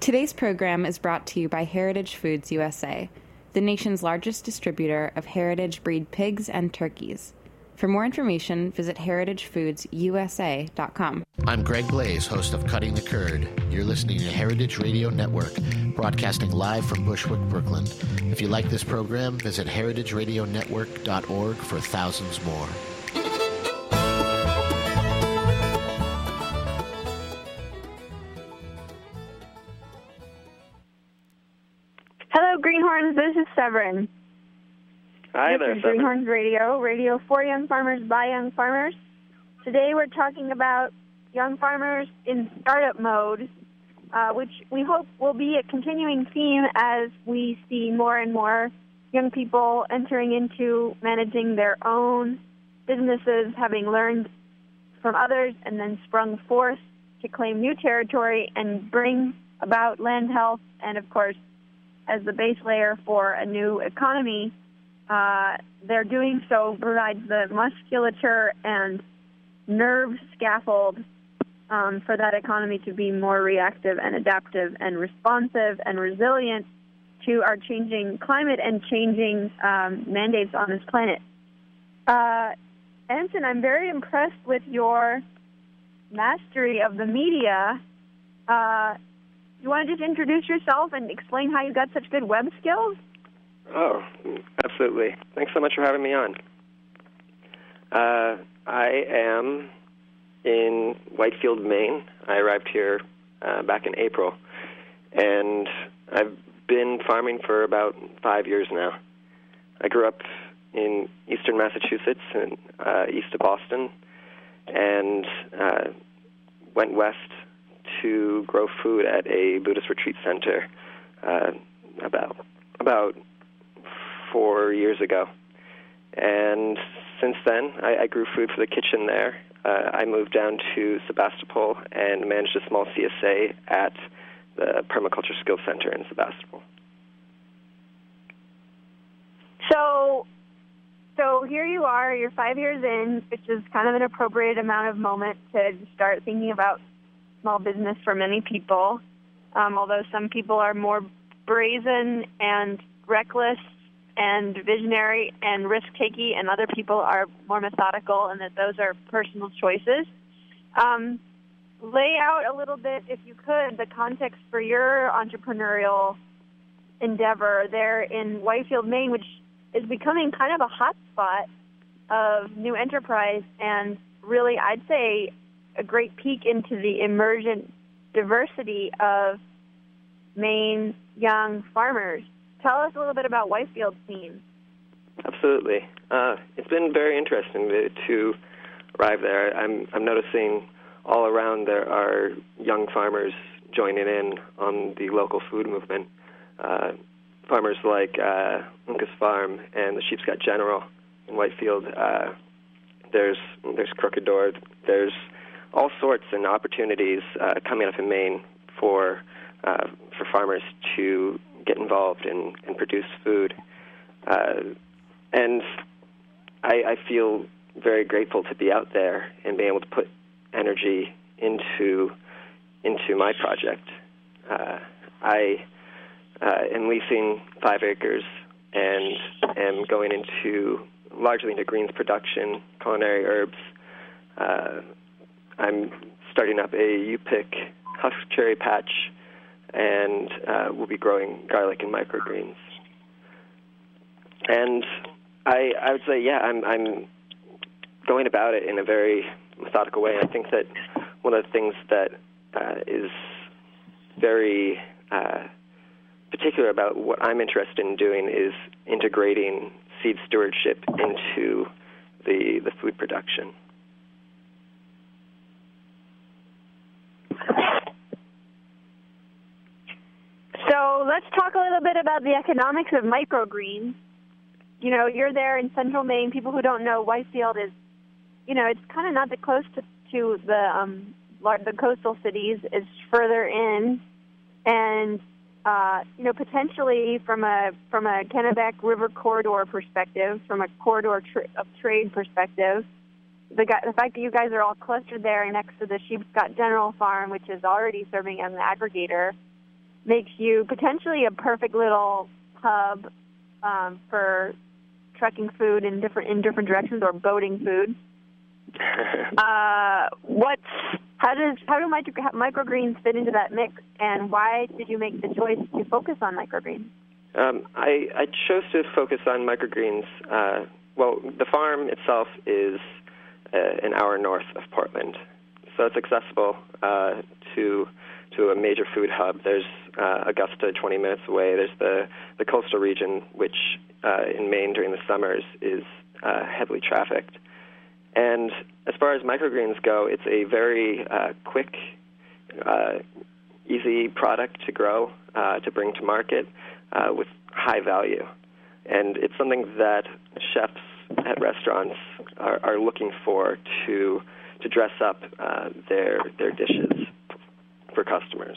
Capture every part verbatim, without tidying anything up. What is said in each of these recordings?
Today's program is brought to you by Heritage Foods U S A, the nation's largest distributor of heritage breed pigs and turkeys. For more information, visit heritage foods u s a dot com. I'm Greg Blaze, host of Cutting the Curd. You're listening to Heritage Radio Network, broadcasting live from Bushwick, Brooklyn. If you like this program, visit heritage radio network dot org for thousands more. Hello, Greenhorns. This is Severin. Hi this there, is Severin. Greenhorns Radio, radio for young farmers by young farmers. Today we're talking about young farmers in startup mode, uh, which we hope will be a continuing theme as we see more and more young people entering into managing their own businesses, having learned from others and then sprung forth to claim new territory and bring about land health and, of course, as the base layer for a new economy. Uh, they're doing so provides the musculature and nerve scaffold um, for that economy to be more reactive and adaptive and responsive and resilient to our changing climate and changing um, mandates on this planet. Uh, Anson, I'm very impressed with your mastery of the media. Uh, you want to just introduce yourself and explain how you got such good web skills? Oh, absolutely. Thanks so much for having me on. Uh, I am in Whitefield, Maine. I arrived here uh, back in April, and I've been farming for about five years now. I grew up in eastern Massachusetts, and uh, east of Boston, and uh, went west to grow food at a Buddhist retreat center uh, about about four years ago. And since then, I, I grew food for the kitchen there. Uh, I moved down to Sebastopol and managed a small C S A at the Permaculture Skills Center in Sebastopol. So, so here you are, you're five years in, which is kind of an appropriate amount of moment to start thinking about small business for many people, um, although some people are more brazen and reckless and visionary and risk-taking, and other people are more methodical, and that those are personal choices. Um, lay out a little bit, if you could, the context for your entrepreneurial endeavor there in Whitefield, Maine, which is becoming kind of a hot spot of new enterprise and really, I'd say, a great peek into the emergent diversity of Maine young farmers. Tell us a little bit about Whitefield's scene. Absolutely. Uh, it's been very interesting to, to arrive there. I'm, I'm noticing all around there are young farmers joining in on the local food movement. Uh, farmers like uh, Uncas Farm and the Sheepscot General in Whitefield. Uh, there's there's Crooked Door. There's all sorts and opportunities uh, coming up in Maine for uh, for farmers to get involved and, and produce food. Uh, and I, I feel very grateful to be out there and be able to put energy into into my project. Uh, I uh, am leasing five acres and am going into largely into greens production, culinary herbs. Uh, I'm starting up a U-pick husk cherry patch, and uh, we'll be growing garlic and microgreens. And I, I would say, yeah, I'm, I'm going about it in a very methodical way. And I think that one of the things that uh, is very uh, particular about what I'm interested in doing is integrating seed stewardship into the the food production. So let's talk a little bit about the economics of microgreens. You know, you're there in central Maine. People who don't know, Whitefield is, you know, it's kind of not that close to, to the um, the coastal cities. It's further in, and uh, you know, potentially from a from a Kennebec River corridor perspective, from a corridor tra- of trade perspective, the guy, the fact that you guys are all clustered there next to the Sheepscot General Farm, which is already serving as an aggregator, makes you potentially a perfect little hub um, for trucking food in different in different directions or boating food. uh, what's how does how do micro, microgreens fit into that mix, and why did you make the choice to focus on microgreens? Um, I, I chose to focus on microgreens. Uh, well, the farm itself is uh, an hour north of Portland, so it's accessible uh, to to a major food hub. There's uh, Augusta, twenty minutes away. There's the, the coastal region, which uh, in Maine during the summers is uh, heavily trafficked. And as far as microgreens go, it's a very uh, quick, uh, easy product to grow, uh, to bring to market uh, with high value. And it's something that chefs at restaurants are, are looking for to to dress up uh, their their dishes for customers.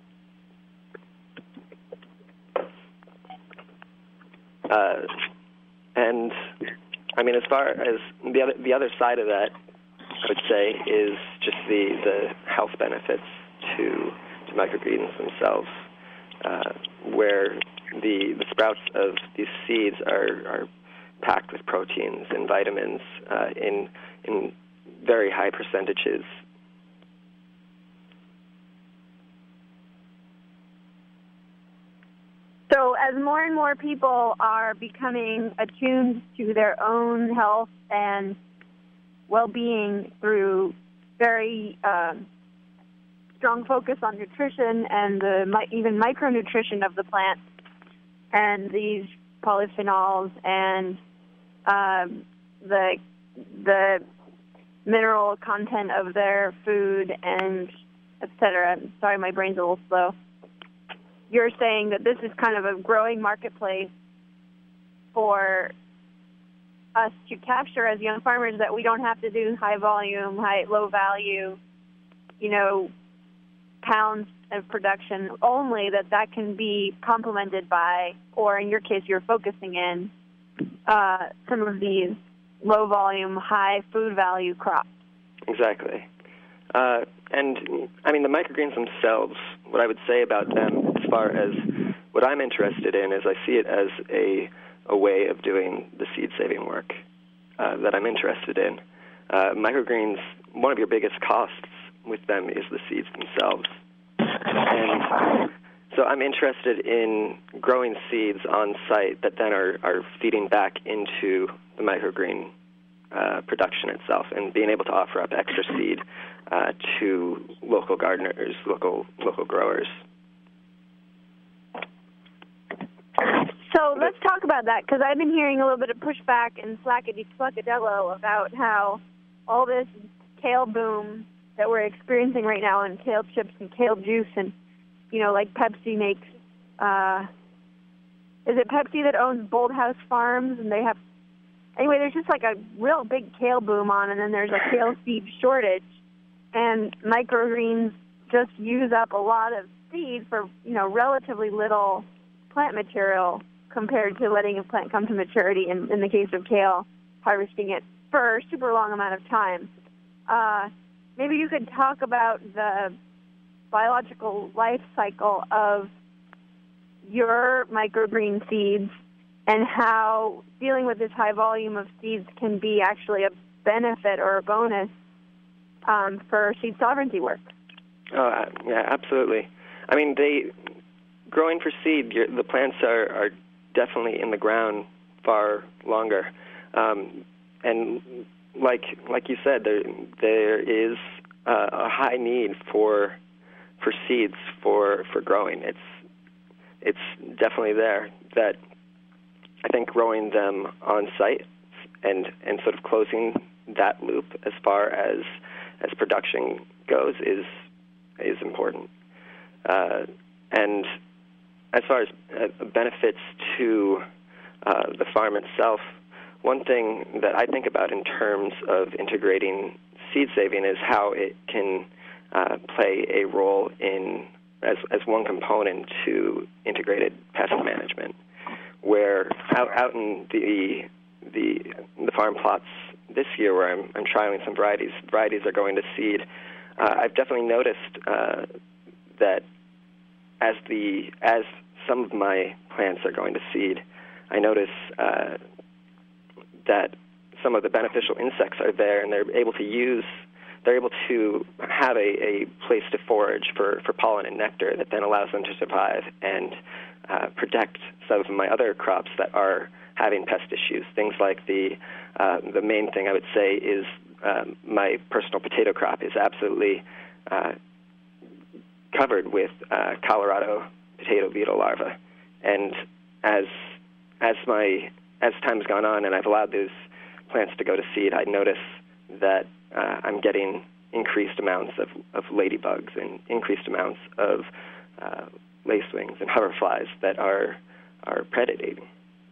Uh, and I mean, as far as the other the other side of that, I would say is just the, the health benefits to to microgreens themselves, uh, where the the sprouts of these seeds are, are packed with proteins and vitamins uh, in in very high percentages. So as more and more people are becoming attuned to their own health and well-being through very uh, strong focus on nutrition and the even micronutrition of the plant and these polyphenols and um, the the mineral content of their food and et cetera. Sorry, my brain's a little slow. You're saying that this is kind of a growing marketplace for us to capture as young farmers, that we don't have to do high volume, high low value, you know, pounds of production only, that that can be complemented by, or in your case, you're focusing in uh, some of these low volume, high food value crops. Exactly. Uh, and, I mean, the microgreens themselves, what I would say about them as far as what I'm interested in is I see it as a, a way of doing the seed-saving work uh, that I'm interested in. Uh, microgreens, one of your biggest costs with them is the seeds themselves. And so I'm interested in growing seeds on site that then are, are feeding back into the microgreen uh, production itself and being able to offer up extra seed uh, to local gardeners, local local growers. So let's talk about that, because I've been hearing a little bit of pushback and slackety-slackadello about how all this kale boom that we're experiencing right now, and kale chips and kale juice, and, you know, like Pepsi makes, uh, is it Pepsi that owns Bold House Farms, and they have, anyway, there's just like a real big kale boom on, and then there's a kale seed shortage, and microgreens just use up a lot of seed for, you know, relatively little plant material compared to letting a plant come to maturity, in, in the case of kale, harvesting it for a super long amount of time. Uh, maybe you could talk about the biological life cycle of your microgreen seeds and how dealing with this high volume of seeds can be actually a benefit or a bonus um, for seed sovereignty work. Oh, yeah, absolutely. I mean, they growing for seed, you're, the plants are, are definitely in the ground far longer. Um, and like like you said, there there is uh, a high need for for seeds for, for growing. It's it's definitely there. That I think growing them on site and and sort of closing that loop as far as as production goes is is important. Uh, and as far as uh, benefits to uh, the farm itself, one thing that I think about in terms of integrating seed saving is how it can uh, play a role in as as one component to integrated pest management, where out, out in the the the farm plots this year, where I'm I'm trialing some varieties, varieties are going to seed. Uh, I've definitely noticed uh, that as the as some of my plants are going to seed, I notice uh, that some of the beneficial insects are there, and they're able to use, they're able to have a, a place to forage for, for pollen and nectar that then allows them to survive and uh, protect some of my other crops that are having pest issues. Things like the uh, the main thing I would say is um, my personal potato crop is absolutely uh, covered with uh, Colorado potato beetle larvae, and as as my as time's gone on and I've allowed those plants to go to seed, I notice that uh, I'm getting increased amounts of, of ladybugs and increased amounts of uh, lacewings and hoverflies that are are predating.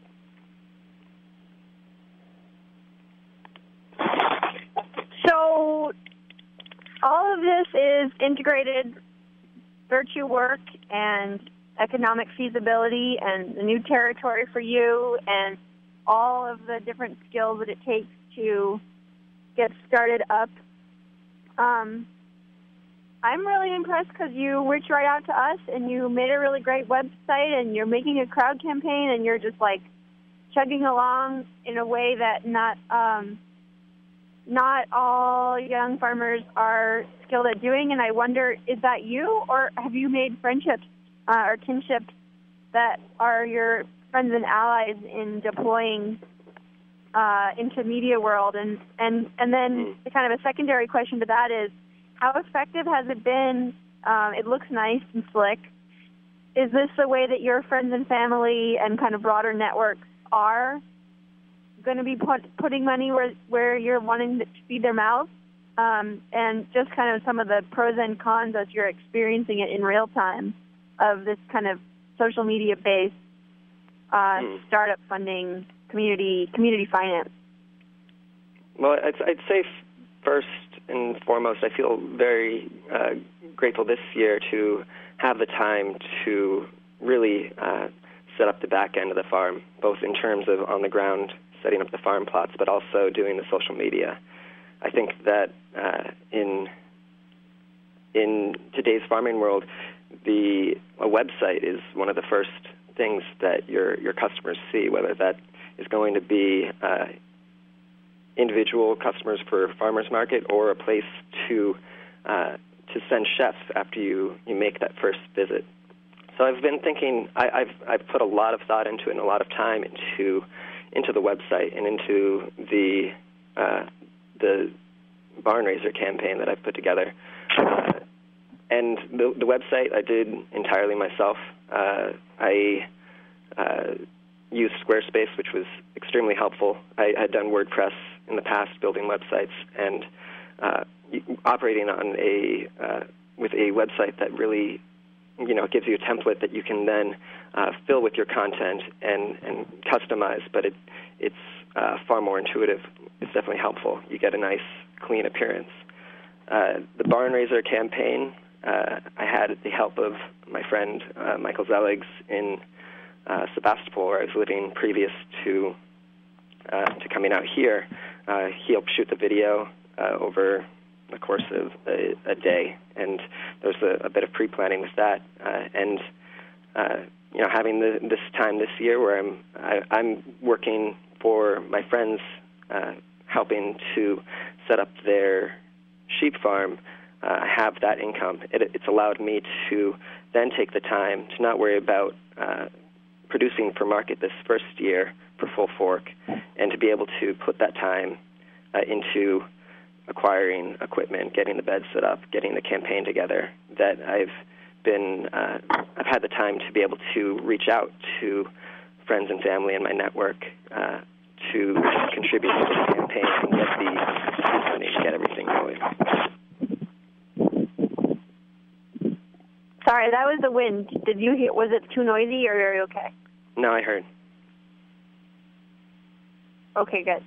So all of this is integrated virtue work and economic feasibility and the new territory for you and all of the different skills that it takes to get started up. Um, I'm really impressed because you reached right out to us and you made a really great website and you're making a crowd campaign and you're just like chugging along in a way that not um, not all young farmers are skilled at doing. And I wonder, is that you, or have you made friendships uh, or kinships that are your friends and allies in deploying uh, into media world? And, and, and then the kind of a secondary question to that is, how effective has it been? Um, it looks nice and slick. Is this the way that your friends and family and kind of broader networks are going to be put, putting money where where you're wanting to feed their mouths? Um, and just kind of some of the pros and cons as you're experiencing it in real time of this kind of social media-based uh, mm. startup funding, community community finance. Well, I'd, I'd say first and foremost, I feel very uh, grateful this year to have the time to really uh, set up the back end of the farm, both in terms of on the ground setting up the farm plots, but also doing the social media. I think that uh, in in today's farming world, the a website is one of the first things that your your customers see, whether that is going to be uh, individual customers for farmers market or a place to uh, to send chefs after you, you make that first visit. So I've been thinking, I, I've I've put a lot of thought into it and a lot of time into into the website and into the uh, the barn raiser campaign that I've put together. Uh, and the, the website I did entirely myself. Uh, I uh, used Squarespace, which was extremely helpful. I had done WordPress in the past, building websites, and uh, operating on a uh, with a website that really, you know, gives you a template that you can then uh, fill with your content and, and customize, but it, it's uh, far more intuitive. It's definitely helpful. You get a nice, clean appearance. Uh, the barn raiser campaign, uh, I had the help of my friend uh, Michael Zeligs in uh, Sebastopol, where I was living previous to uh, to coming out here. Uh, he helped shoot the video uh, over the course of a, a day, and there's a, a bit of pre-planning with that. Uh, and uh, you know, having the, this time this year where I'm I, I'm working for my friends, uh, helping to set up their sheep farm, uh, have that income. It, it's allowed me to then take the time to not worry about uh, producing for market this first year for Full Fork, and to be able to put that time uh, into acquiring equipment, getting the bed set up, getting the campaign together. That I've been, uh, I've had the time to be able to reach out to friends and family in my network uh, to contribute to this campaign and get the funding to get everything going. Sorry, that was the wind. Did you hear? Was it too noisy, or are you okay? No, I heard. Okay, good.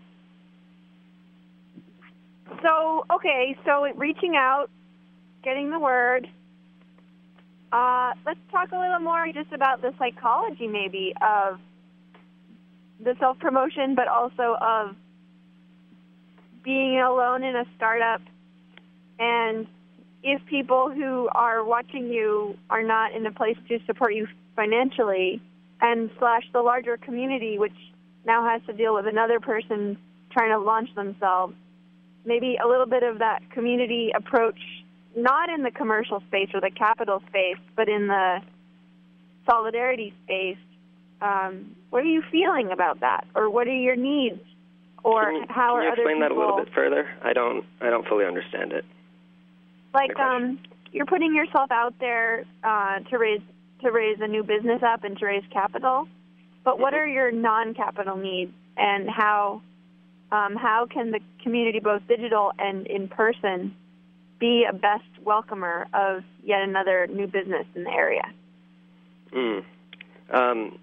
So, okay, so reaching out, getting the word. Uh, let's talk a little more just about the psychology, maybe, of the self-promotion, but also of being alone in a startup and if people who are watching you are not in a place to support you financially, and slash the larger community, which now has to deal with another person trying to launch themselves, maybe a little bit of that community approach, not in the commercial space or the capital space, but in the solidarity space. Um, what are you feeling about that, or what are your needs, or can you, how can are you other explain people? that a little bit further? I don't, I don't fully understand it. Like, um, you're putting yourself out there uh, to raise to raise a new business up and to raise capital, but what are your non-capital needs, and how um, how can the community, both digital and in person, be a best welcomer of yet another new business in the area? Mm. Um,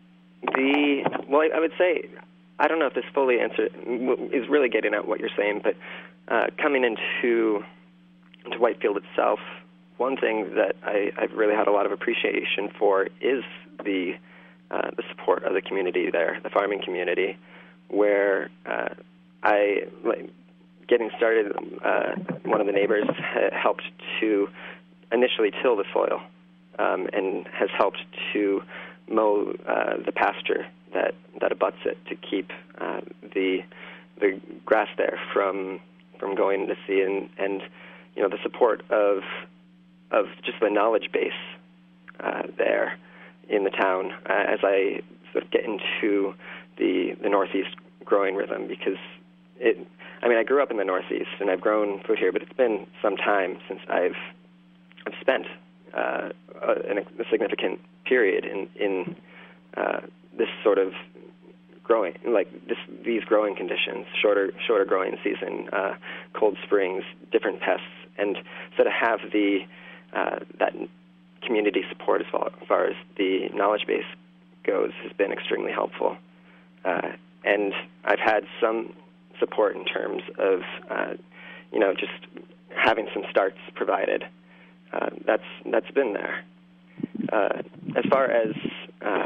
the well, I, I would say, I don't know if this fully answer is really getting at what you're saying, but uh, coming into into Whitefield itself, one thing that I, I've really had a lot of appreciation for is the uh, the support of the community there, the farming community, where uh, I, like, getting started, uh, one of the neighbors ha- helped to initially till the soil um, and has helped to mow uh, the pasture that, that abuts it to keep uh, the the grass there from from going to seed, and, and you know, the support of of just the knowledge base uh, there in the town uh, as I sort of get into the the Northeast growing rhythm, because it, I mean, I grew up in the Northeast and I've grown food here, but it's been some time since I've I've spent uh, a, a significant period in in uh, this sort of growing, like this, these growing conditions, shorter shorter growing season, uh, cold springs, different pests, and so to have the uh, that community support as far, as far as the knowledge base goes has been extremely helpful. Uh, and I've had some support in terms of, uh, you know, just having some starts provided. Uh, that's that's been there. Uh, as far as uh,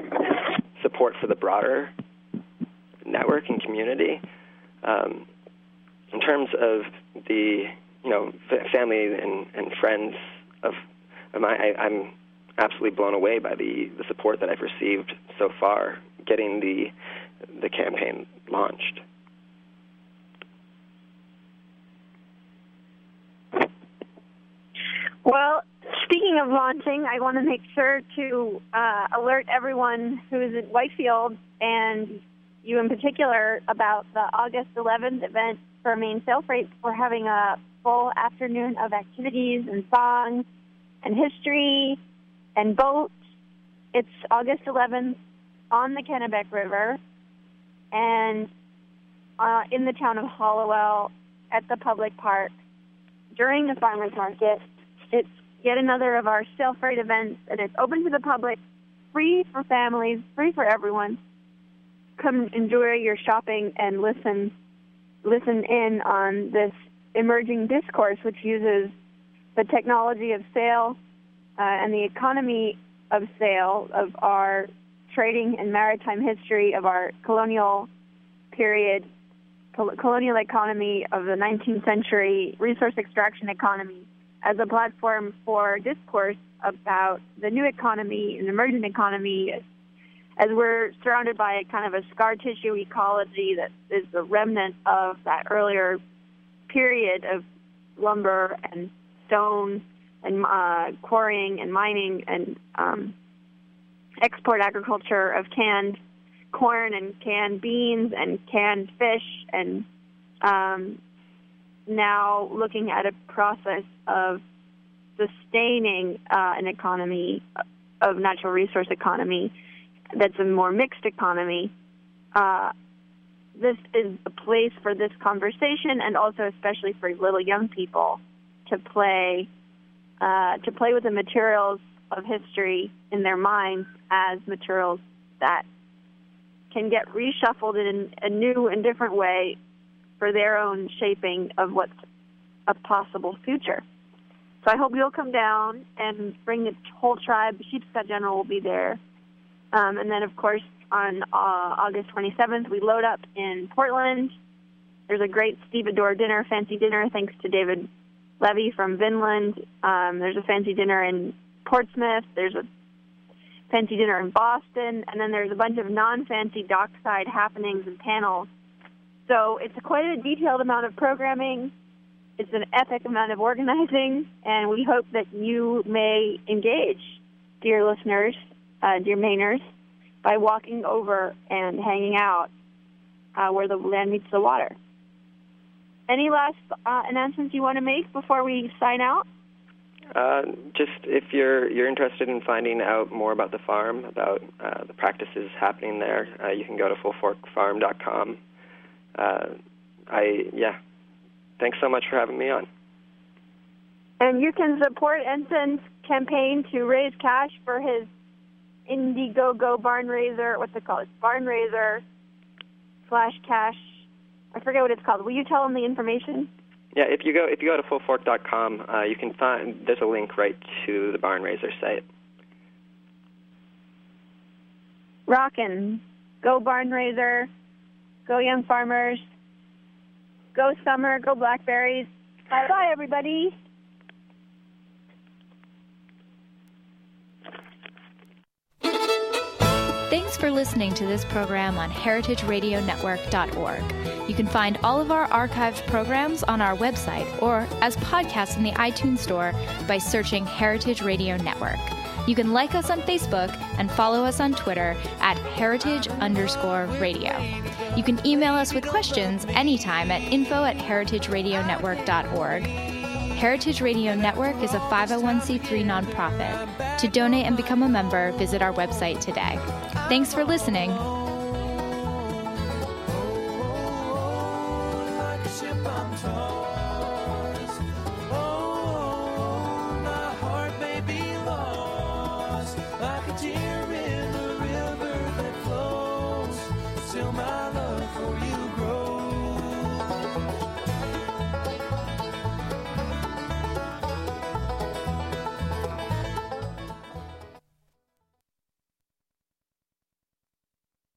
support for the broader network and community, um, in terms of the, you know, family and, and friends of, of my, I, I'm absolutely blown away by the, the support that I've received so far, getting the the campaign launched. Well, speaking of launching, I want to make sure to uh, alert everyone who is at Whitefield, and you in particular, about the August eleventh event for Maine Sail Freight. We're having a full afternoon of activities and songs and history and boats. It's August eleventh on the Kennebec River and uh, in the town of Hallowell at the public park during the farmers market. It's yet another of our Sail Freight events, and it's open to the public, free for families, free for everyone. Come enjoy your shopping and listen listen in on this emerging discourse, which uses the technology of sail uh, and the economy of sail, of our trading and maritime history, of our colonial period, col- colonial economy of the nineteenth century, resource extraction economy, as a platform for discourse about the new economy and emergent economy, as, as we're surrounded by a kind of a scar tissue ecology that is the remnant of that earlier period of lumber and stone and uh, quarrying and mining and um, export agriculture of canned corn and canned beans and canned fish, and um, now looking at a process of sustaining uh, an economy of natural resource economy that's a more mixed economy. Uh, this is a place for this conversation, and also especially for little young people to play uh, to play with the materials of history in their minds as materials that can get reshuffled in a new and different way for their own shaping of what's a possible future. So I hope you'll come down and bring the whole tribe. Sheepscot General will be there. Um, and then, of course, on uh, August twenty-seventh, we load up in Portland. There's a great stevedore dinner, fancy dinner, thanks to David levee from Vinland. Um, there's a fancy dinner in Portsmouth. There's a fancy dinner in Boston. And then there's a bunch of non-fancy dockside happenings and panels. So it's a quite a detailed amount of programming. It's an epic amount of organizing. And we hope that you may engage, dear listeners, uh, dear Mainers, by walking over and hanging out uh, where the land meets the water. Any last uh, announcements you want to make before we sign out? Uh, just if you're you're interested in finding out more about the farm, about uh, the practices happening there, uh, you can go to full fork farm dot com. Uh, I yeah, thanks so much for having me on. And you can support Ensign's campaign to raise cash for his Indiegogo barn raiser. What's it called? Barn raiser slash cash. I forget what it's called. Will you tell them the information? Yeah, if you go if you go to full fork dot com, uh, you can find there's a link right to the Barn Raiser site. Rockin'. Go Barn Raiser. Go Young Farmers. Go Summer. Go Blackberries. Bye bye, everybody. Thanks for listening to this program on heritage radio network dot org. You can find all of our archived programs on our website or as podcasts in the iTunes Store by searching Heritage Radio Network. You can like us on Facebook and follow us on Twitter at heritage underscore radio. You can email us with questions anytime at info at heritage radio network dot org. Heritage Radio Network is a five oh one c three nonprofit. To donate and become a member, visit our website today. Thanks for listening. My